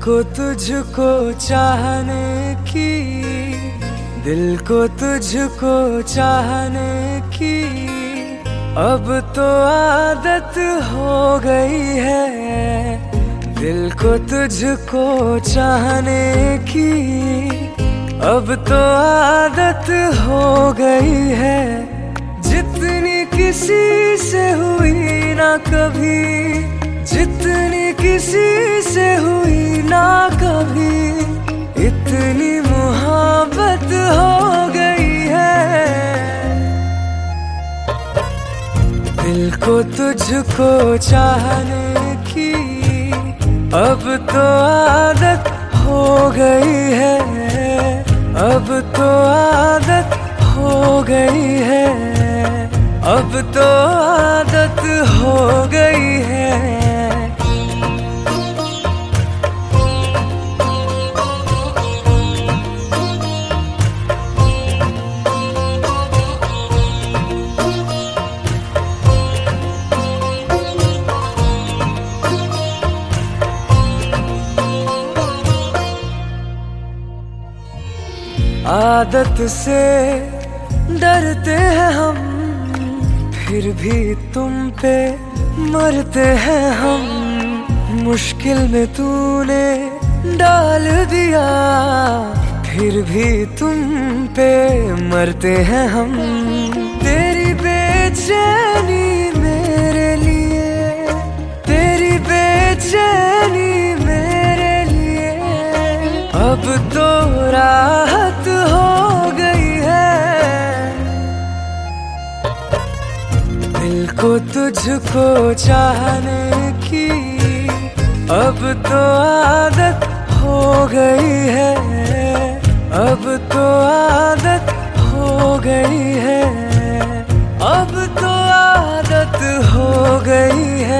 को तुझको चाहने की, दिल को तुझको चाहने की अब तो आदत हो गई है। दिल को तुझको चाहने की अब तो आदत हो गई है। जितनी किसी से हुई ना कभी, जितनी किसी से हुई ना कभी, इतनी मोहब्बत हो गई है। दिल को तुझको चाहने की अब तो आदत हो गई है। अब तो आदत हो गई है। अब तो आदत हो गई है। आदत से डरते हैं हम, फिर भी तुम पे मरते हैं हम। मुश्किल में तूने डाल दिया, फिर भी तुम पे मरते हैं हम। तेरी बेचैनी मेरे लिए, तेरी बेचैनी मेरे लिए अब तो राहत हो गई है। दिल को तुझको चाहने की अब तो आदत हो गई है। अब तो आदत हो गई है। अब तो आदत हो गई है।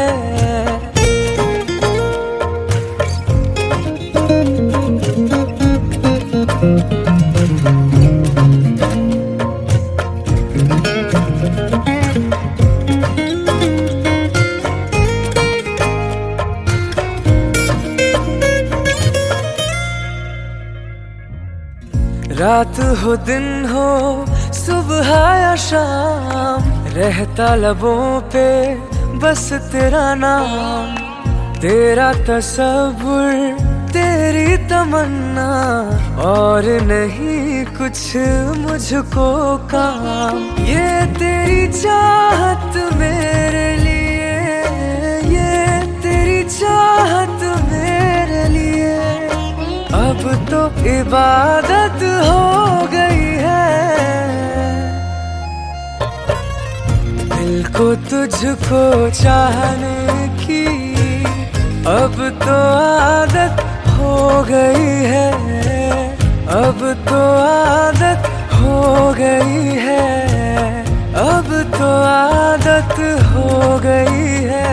रात हो दिन हो सुबह या शाम, रहता लबों पे बस तेरा नाम। तेरा तसव्वुर तेरी तमन्ना और नहीं कुछ मुझको काम। ये तेरी चाहत मेरे लिए, ये तेरी चाहत मेरे लिए अब तो इबादत हो गई है। दिल को तुझको चाहने की अब तो आदत हो गई है। अब तो आदत हो गई है। अब तो आदत हो गई है।